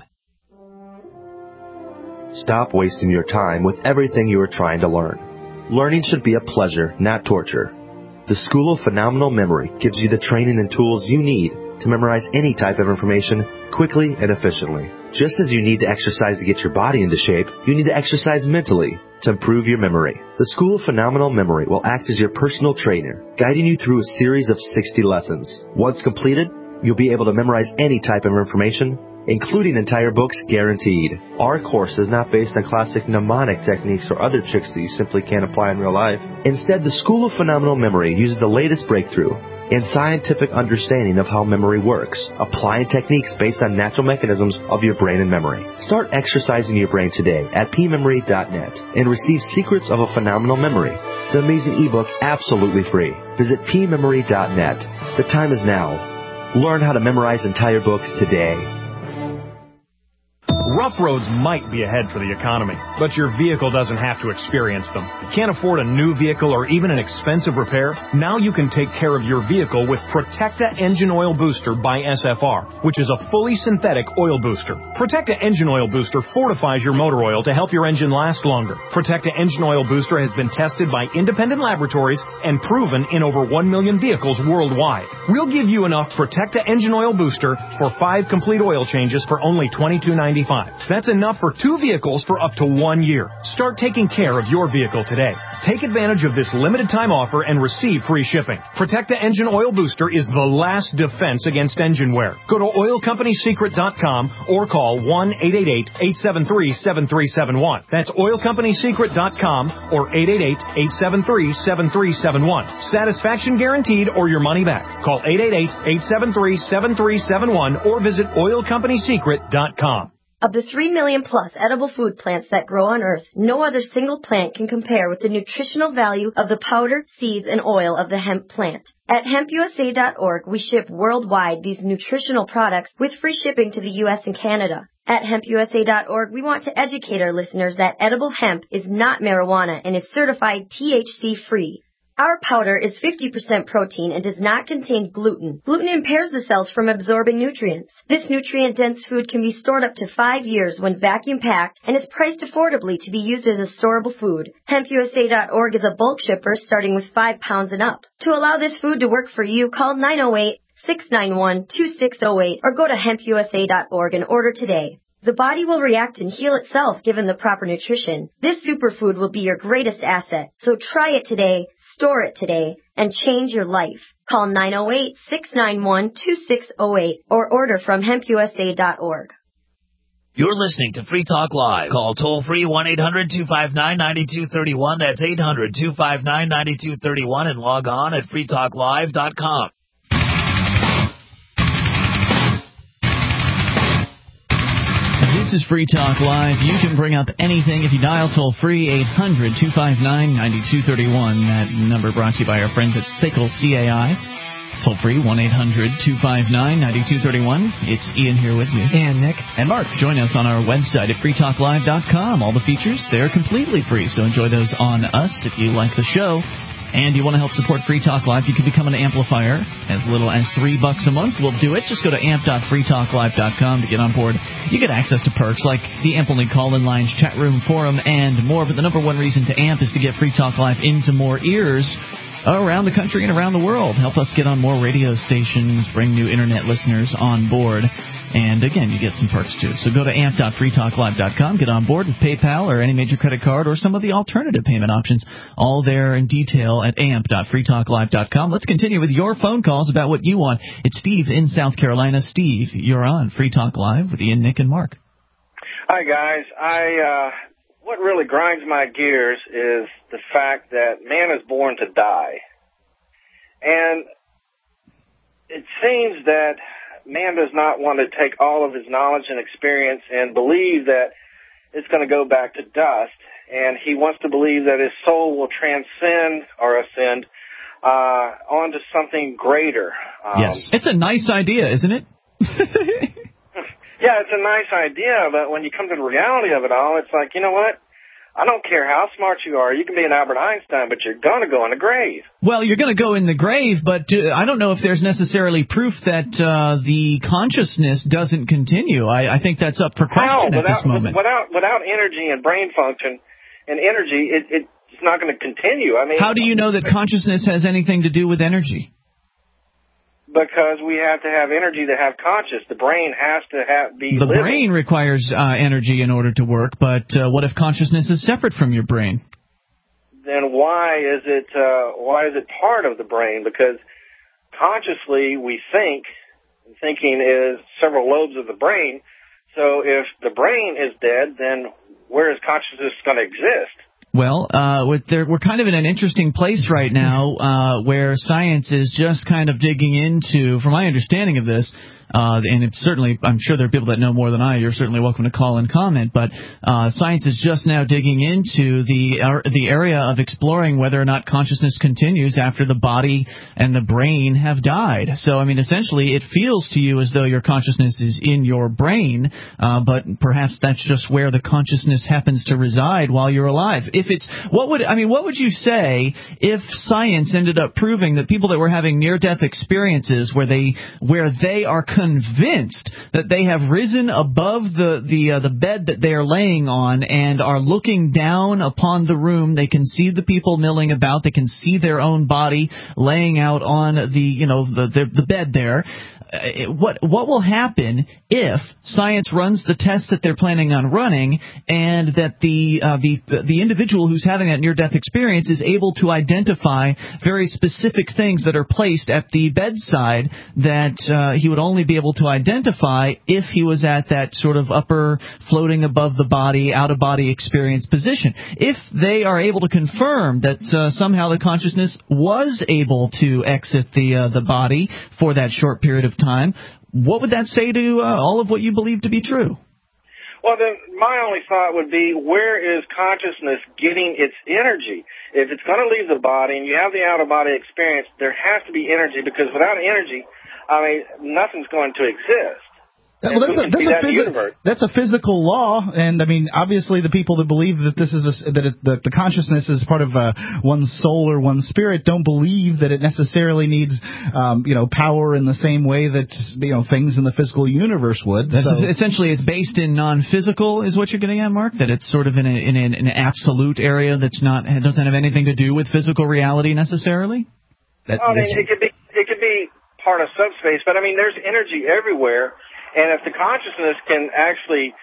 Stop wasting your time with everything you are trying to learn. Learning should be a pleasure, not torture. The School of Phenomenal Memory gives you the training and tools you need to memorize any type of information quickly and efficiently. Just as you need to exercise to get your body into shape, you need to exercise mentally to improve your memory. The School of Phenomenal Memory will act as your personal trainer, guiding you through a series of sixty lessons. Once completed, you'll be able to memorize any type of information, including entire books, guaranteed. Our course is not based on classic mnemonic techniques or other tricks that you simply can't apply in real life. Instead, the School of Phenomenal Memory uses the latest breakthrough in scientific understanding of how memory works, applying techniques based on natural mechanisms of your brain and memory. Start exercising your brain today at p memory dot net and receive Secrets of a Phenomenal Memory, the amazing ebook absolutely free. Visit p memory dot net. The time is now. Learn how to memorize entire books today. Rough roads might be ahead for the economy, but your vehicle doesn't have to experience them. Can't afford a new vehicle or even an expensive repair? Now you can take care of your vehicle with Protecta Engine Oil Booster by S F R, which is a fully synthetic oil booster. Protecta Engine Oil Booster fortifies your motor oil to help your engine last longer. Protecta Engine Oil Booster has been tested by independent laboratories and proven in over one million vehicles worldwide. We'll give you enough Protecta Engine Oil Booster for five complete oil changes for only twenty-two ninety-five. five. That's enough for two vehicles for up to one year. Start taking care of your vehicle today. Take advantage of this limited time offer and receive free shipping. Protecta Engine Oil Booster is the last defense against engine wear. Go to oil company secret dot com or call one eight eight eight, eight seven three, seven three seven one. That's oil company secret dot com or eight eight eight, eight seven three, seven three seven one. Satisfaction guaranteed or your money back. Call eight eight eight, eight seven three, seven three seven one or visit oil company secret dot com. Of the three million plus edible food plants that grow on Earth, no other single plant can compare with the nutritional value of the powder, seeds, and oil of the hemp plant. At hemp U S A dot org, we ship worldwide these nutritional products with free shipping to the U S and Canada. At hemp U S A dot org, we want to educate our listeners that edible hemp is not marijuana and is certified T H C-free. Our powder is fifty percent protein and does not contain gluten. Gluten impairs the cells from absorbing nutrients. This nutrient-dense food can be stored up to five years when vacuum-packed and is priced affordably to be used as a storable food. hemp U S A dot org is a bulk shipper starting with five pounds and up. To allow this food to work for you, call nine oh eight, six nine one, two six oh eight or go to hemp U S A dot org and order today. The body will react and heal itself given the proper nutrition. This superfood will be your greatest asset. So try it today, store it today, and change your life. Call nine oh eight, six nine one, two six oh eight or order from hemp U S A dot org. You're listening to Free Talk Live. Call toll-free one eight hundred, two five nine, nine two three one. That's eight hundred, two five nine, nine two three one and log on at free talk live dot com. This is Free Talk Live. You can bring up anything if you dial toll-free eight hundred, two five nine, nine two three one. That number brought to you by our friends at S A C L C A I. Toll-free one eight hundred, two five nine, nine two three one. It's Ian here with you. And Nick. And Mark. Join us on our website at free talk live dot com. All the features, they're completely free, so enjoy those on us if you like the show. And you want to help support Free Talk Live, you can become an amplifier. As little as three bucks a month will do it. Just go to amp dot free talk live dot com to get on board. You get access to perks like the Amp-only call-in lines, chat room, forum, and more. But the number one reason to amp is to get Free Talk Live into more ears around the country and around the world. Help us get on more radio stations, bring new internet listeners on board. And, again, you get some perks, too. So go to amp dot free talk live dot com, get on board with PayPal or any major credit card or some of the alternative payment options, all there in detail at amp dot free talk live dot com. Let's continue with your phone calls about what you want. It's Steve in South Carolina. Steve, you're on Free Talk Live with Ian, Nick, and Mark. Hi, guys. I, uh, what really grinds my gears is the fact that man is born to die. And it seems that man does not want to take all of his knowledge and experience and believe that it's going to go back to dust. And he wants to believe that his soul will transcend or ascend uh, onto something greater. Um, yes. It's a nice idea, isn't it? Yeah, it's a nice idea, but when you come to the reality of it all, it's like, you know what? I don't care how smart you are. You can be an Albert Einstein, but you're going to go in the grave. Well, you're going to go in the grave, but uh, I don't know if there's necessarily proof that uh, the consciousness doesn't continue. I, I think that's up for question no, at without, this moment. Without, without energy and brain function and energy, it, it, it's not going to continue. I mean, how do you know that consciousness has anything to do with energy? Because we have to have energy to have conscious. The brain has to have, be The living. brain requires uh, energy in order to work, but uh, what if consciousness is separate from your brain? Then why is it uh, why is it part of the brain? Because consciously we think, and thinking is several lobes of the brain. So if the brain is dead, then where is consciousness going to exist? Well, uh, with there, we're kind of in an interesting place right now uh, where science is just kind of digging into, from my understanding of this, uh, and it's certainly, I'm sure there are people that know more than I. You're certainly welcome to call and comment, but uh, science is just now digging into the uh, the area of exploring whether or not consciousness continues after the body and the brain have died. So, I mean, essentially, it feels to you as though your consciousness is in your brain, uh, but perhaps that's just where the consciousness happens to reside while you're alive. If it's what would I mean, what would you say if science ended up proving that people that were having near-death experiences where they where they are convinced that they have risen above the the uh, the bed that they are laying on and are looking down upon the room, they can see the people milling about, they can see their own body laying out on the you know the the, the bed there. uh, what what will happen if science runs the tests that they're planning on running, and that the uh, the the individual who's having that near-death experience is able to identify very specific things that are placed at the bedside that uh, he would only be able to identify if he was at that sort of upper, floating above the body, out-of-body experience position. If they are able to confirm that uh, somehow the consciousness was able to exit the uh, the body for that short period of time, what would that say to uh, all of what you believe to be true? Well, then my only thought would be, where is consciousness getting its energy? If it's going to leave the body and you have the out-of-body experience, there has to be energy, because without energy, I mean, nothing's going to exist. Well, that's, a, that's, a that phys- that's a physical law, and I mean, obviously, the people that believe that this is a, that, it, that the consciousness is part of uh, one soul or one spirit don't believe that it necessarily needs, um, you know, power in the same way that, you know, things in the physical universe would. That's so. Essentially, it's based in non-physical, is what you're getting at, Mark. That it's sort of in, a, in, a, in an absolute area that's not doesn't have anything to do with physical reality necessarily. That, I mean, it could be it could be part of subspace, but I mean, there's energy everywhere. And if the consciousness can actually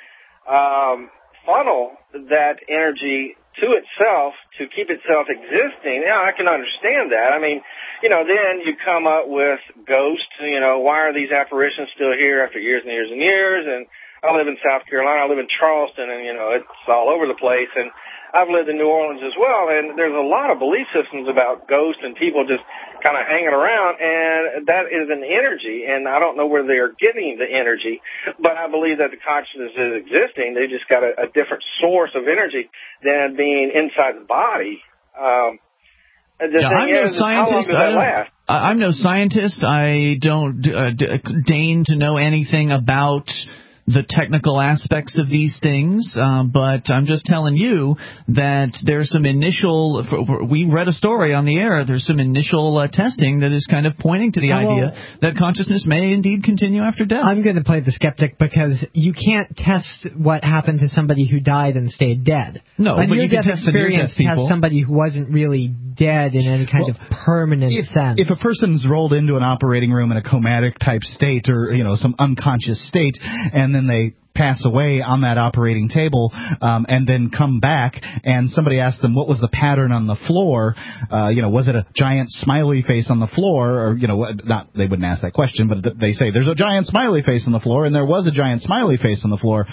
um, funnel that energy to itself to keep itself existing, yeah, I can understand that. I mean, you know, then you come up with ghosts. You know, why are these apparitions still here after years and years and years? And I live in South Carolina. I live in Charleston, and, you know, it's all over the place. And I've lived in New Orleans as well, and there's a lot of belief systems about ghosts and people just kind of hanging around, and that is an energy, and I don't know where they're getting the energy, but I believe that the consciousness is existing. They just got a, a different source of energy than being inside the body. Um, the yeah, thing I'm is, no scientist. How long does that last? I'm no scientist. I don't uh, d- deign to know anything about the technical aspects of these things, uh, but I'm just telling you that there's some initial, we read a story on the air, there's some initial uh, testing that is kind of pointing to the well, idea that consciousness may indeed continue after death. I'm going to play the skeptic, because you can't test what happened to somebody who died and stayed dead. No, a but you can test the near-death people. Test somebody who wasn't really dead in any kind well, of permanent if, sense. If a person's rolled into an operating room in a comatic type state, or, you know, some unconscious state, and then they pass away on that operating table, um, and then come back, and somebody asks them what was the pattern on the floor, uh, you know, was it a giant smiley face on the floor, or, you know, not, they wouldn't ask that question, but they say there's a giant smiley face on the floor, and there was a giant smiley face on the floor.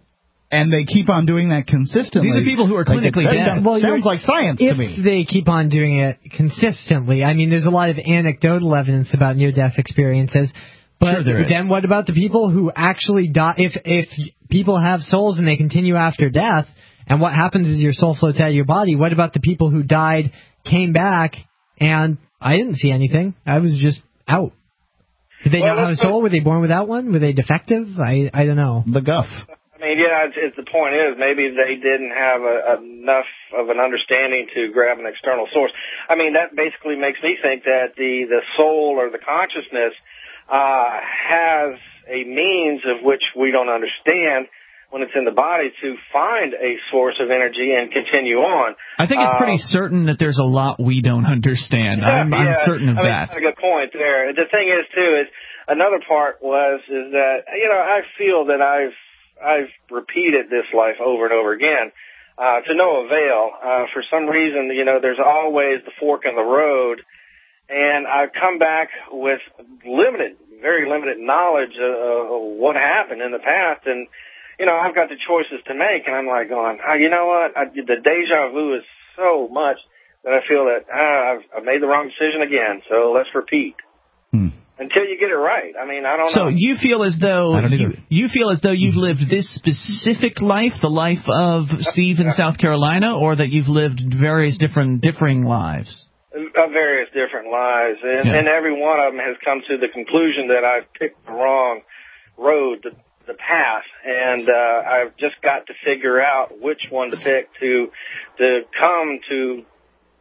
And they keep on doing that consistently. These are people who are clinically like, dead. Sounds, well, sounds like science if to me. If they keep on doing it consistently, I mean, there's a lot of anecdotal evidence about near-death experiences. But sure there is. Then what about the people who actually die? If if people have souls and they continue after death, and what happens is your soul floats out of your body, what about the people who died, came back, and I didn't see anything? I was just out. Did they well, not have a soul? Were they born without one? Were they defective? I I don't know. The guff. I mean, yeah, it's, it's the point is maybe they didn't have a, enough of an understanding to grab an external source. I mean, that basically makes me think that the, the soul or the consciousness uh, has a means of which we don't understand when it's in the body to find a source of energy and continue on. I think it's pretty uh, certain that there's a lot we don't understand. Yeah, I'm, yeah. I'm certain of I mean, that. That's a good point there. The thing is, too, is another part was is that, you know, I feel that I've I've repeated this life over and over again, uh, to no avail. Uh, for some reason, you know, there's always the fork in the road, and I've come back with limited, very limited knowledge of, of what happened in the past, and, you know, I've got the choices to make, and I'm like going, oh, you know what, I, the deja vu is so much that I feel that ah, I've, I've made the wrong decision again, so let's repeat. Hmm. Until you get it right. I mean, I don't so know. So you feel as though you, you feel as though you've lived this specific life, the life of Steve in South Carolina, or that you've lived various different differing lives? Of various different lives, and, yeah. and every one of them has come to the conclusion that I've picked the wrong road, the, the path, and uh, I've just got to figure out which one to pick to to come to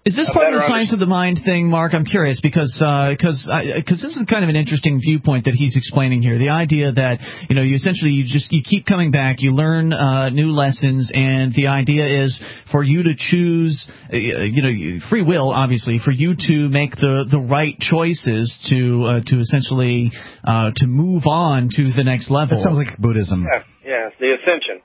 Is this part of the science of the mind thing, Mark? I'm curious because because uh, because this is kind of an interesting viewpoint that he's explaining here. The idea that you know you essentially you just you keep coming back, you learn uh, new lessons, and the idea is for you to choose, uh, you know, free will, obviously, for you to make the, the right choices to uh, to essentially uh, to move on to the next level. That sounds like Buddhism. Yeah, yeah, the ascension.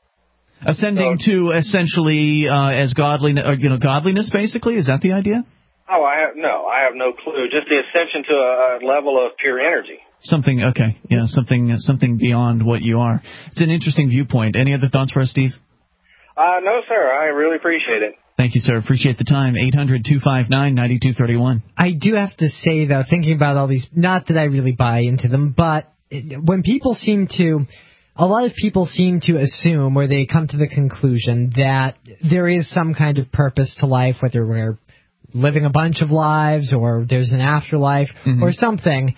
Ascending so, to essentially uh, as godliness, you know, godliness. Basically, is that the idea? Oh, I have no, I have no clue. Just the ascension to a, a level of pure energy. Something, okay, yeah, something, something beyond what you are. It's an interesting viewpoint. Any other thoughts for us, Steve? Uh, no, sir. I really appreciate it. Thank you, sir. Appreciate the time. eight hundred two five nine nine two three one. I do have to say, though, thinking about all these, not that I really buy into them, but when people seem to. A lot of people seem to assume, or they come to the conclusion, that there is some kind of purpose to life, whether we're living a bunch of lives or there's an afterlife mm-hmm. or something.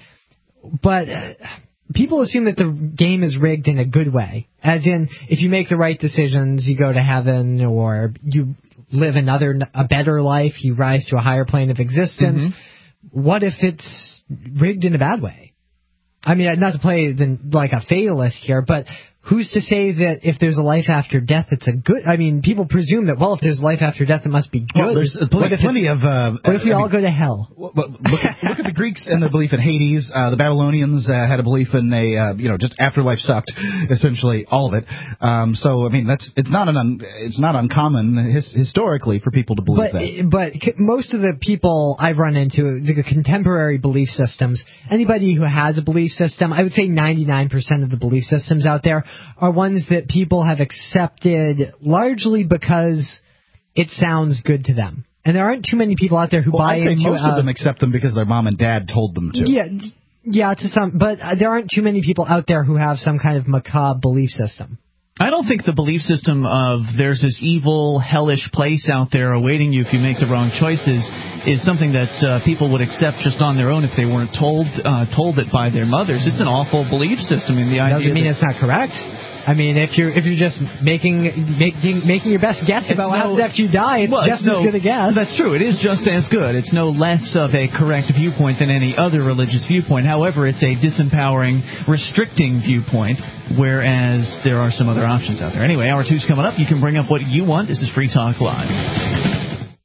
But people assume that the game is rigged in a good way. As in, if you make the right decisions, you go to heaven, or you live another, a better life, you rise to a higher plane of existence. Mm-hmm. What if it's rigged in a bad way? I mean, not to play the, like a fatalist here, but who's to say that if there's a life after death, it's a good... I mean, people presume that, well, if there's life after death, it must be good. Well, there's plenty, plenty of... Uh, what if we I all mean, go to hell? Well, look, at, look at the Greeks and their belief in Hades. Uh, the Babylonians uh, had a belief in a, uh, you know, just afterlife sucked, essentially, all of it. Um, so, I mean, that's it's not an un, it's not uncommon his, historically for people to believe but, that. But most of the people I've run into, the contemporary belief systems, anybody who has a belief system, I would say ninety-nine percent of the belief systems out there are ones that that people have accepted largely because it sounds good to them. And there aren't too many people out there who well, buy I'd say into... most uh, of them accept them because their mom and dad told them to. Yeah, yeah, to some, but there aren't too many people out there who have some kind of macabre belief system. I don't think the belief system of there's this evil, hellish place out there awaiting you if you make the wrong choices is something that uh, people would accept just on their own if they weren't told uh, told it by their mothers. It's an awful belief system in the idea. Doesn't mean it's not correct. I mean, if you're if you're just making making making your best guess about what happens after you die, it's well, just it's no, as good a guess. That's true. It is just as good. It's no less of a correct viewpoint than any other religious viewpoint. However, it's a disempowering, restricting viewpoint, whereas there are some other options out there. Anyway, hour two's coming up. You can bring up what you want. This is Free Talk Live.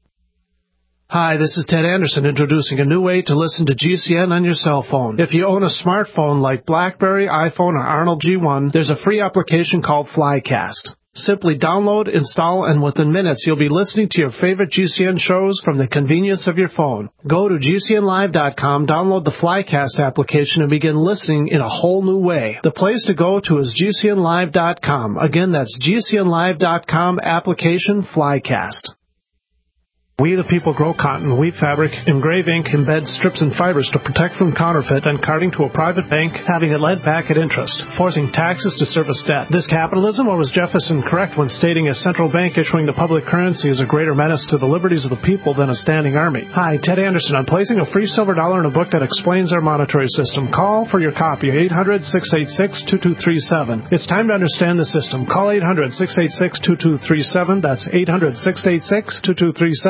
Hi, this is Ted Anderson introducing a new way to listen to G C N on your cell phone. If you own a smartphone like BlackBerry, iPhone, or Arnold G one, there's a free application called Flycast. Simply download, install, and within minutes you'll be listening to your favorite G C N shows from the convenience of your phone. Go to G C N live dot com, download the Flycast application, and begin listening in a whole new way. The place to go to is G C N live dot com. Again, that's G C N live dot com, application Flycast. We the people grow cotton, weave fabric, engrave ink, embed strips and fibers to protect from counterfeit and carting to a private bank, having it lent back at interest, forcing taxes to service debt. This capitalism, or was Jefferson correct when stating a central bank issuing the public currency is a greater menace to the liberties of the people than a standing army? Hi, Ted Anderson. I'm placing a free silver dollar in a book that explains our monetary system. Call for your copy, eight hundred, six eight six, two two three seven. It's time to understand the system. Call eight hundred, six eight six, two two three seven. That's eight hundred, six eight six, two two three seven.